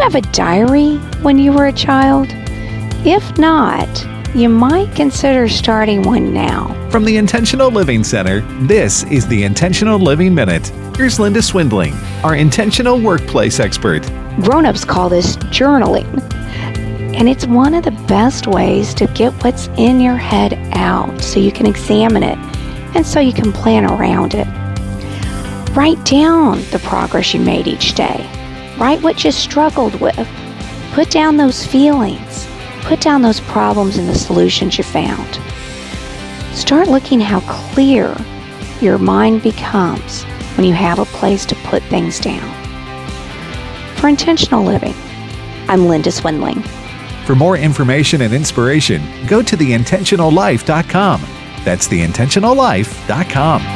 have a diary when you were a child? If not, you might consider starting one now. From the Intentional Living Center, this is the Intentional Living Minute. Here's Linda Swindling, our intentional workplace expert. Grown-ups call this journaling, and it's one of the best ways to get what's in your head out so you can examine it and so you can plan around it. Write down the progress you made each day. Write what you struggled with. Put down those feelings. Put down those problems and the solutions you found. Start looking how clear your mind becomes when you have a place to put things down. For Intentional Living, I'm Linda Swindling. For more information and inspiration, go to theintentionallife.com. That's theintentionallife.com.